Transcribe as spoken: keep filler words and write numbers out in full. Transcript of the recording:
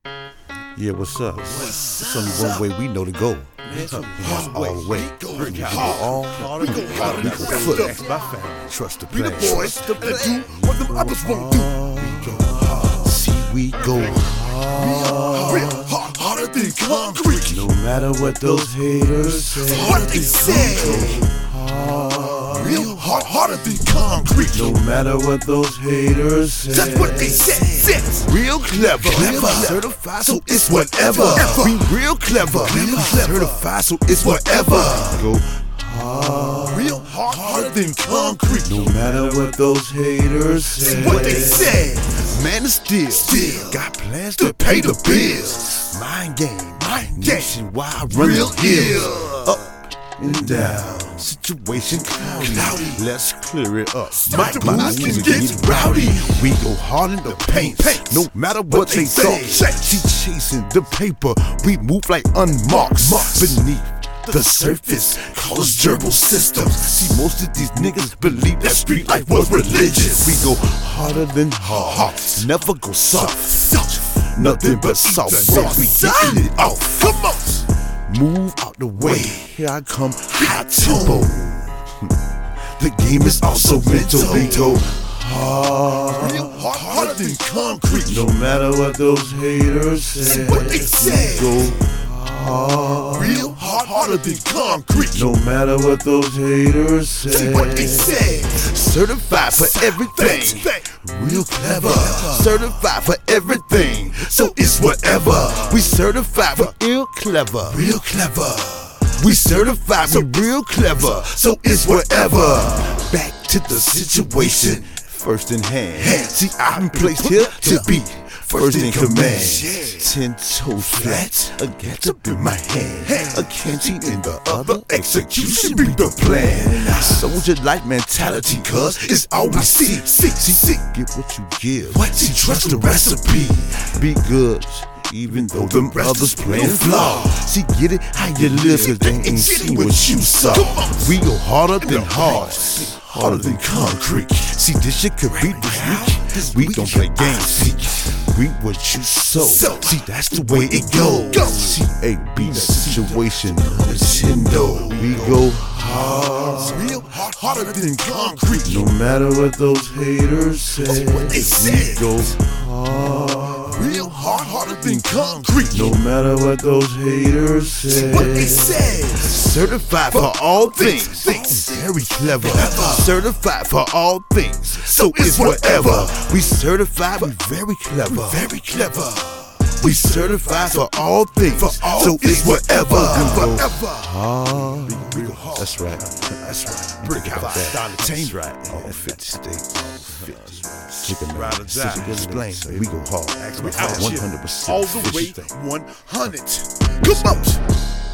Yeah, what's up? It's only one way we know to go. That's all the way. We go all, we go hard, we go foot. Trust the plan. We the boys that do what them others won't do. We go hard. See, we go hard. Real hard, harder than concrete. No matter what those haters say. Harder they say. Real hard, harder than concrete. No matter what those haters say. That's what they said. Real clever, clever. Certified, so it's whatever. We real clever, real clever. Certified, so it's whatever. Go hard, real hard, harder than concrete. No matter what those haters say. What they say. Man is still, still got plans to pay the bills. Mind game, mind game. Nationwide, run real hill. Up and down. Situation cloudy. cloudy. Let's clear it up. My mind can get rowdy. We go hard in the paint, paint. No matter what, what they, they say. say. See, chasing the paper, we move like unmarked. Marks. Beneath the surface, call us gerbil systems. See, most of these niggas believe that street life was religious. We go harder than hard, never go soft. soft. Nothing but soft. We getting it off. Come on. Move out the way, here I come, hot tempo. The game is also mental. We go hard, real hard, harder than concrete. No matter what those haters say. What they say. We go hard, real hard, harder than concrete. No matter what those haters say. What they say. Certified for everything. Real clever. Certified for everything. So it's whatever. We certified for real clever. Real clever. We certified for real clever. So it's whatever. Back to the situation. First in hand. See, I'm placed here to be first in command. Ten toes flat, a ketchup in my hand, a canteen in the other. Execution be the plan. Soldier like mentality, cuz it's all we see. See, see, see. Get what you give. What? See, trust the recipe. Be good, even though them others playing flaw. See, get it how you live, cause they ain't seen what you saw. We go harder than hard. Harder than concrete. See, this shit could be this week. We don't play games. See, reap what you sow. See, that's the way it goes. See, A B situation. Nintendo. We go hard. Real hard, harder than concrete. No matter what those haters say. What they say. We go hard. Real hard, harder than concrete. No matter what those haters say. What they say. Certified for all things. Very clever. Certified for all things. So it's whatever. We certified, we very clever. Very clever. We certified for all things. For all so it's whatever. Whatever. Hard. That's right. That's right. Brick out that. That's right. All fifty states. Chicken ride or die. Explain. We go hard. We out one hundred percent. All the way one hundred. Come on.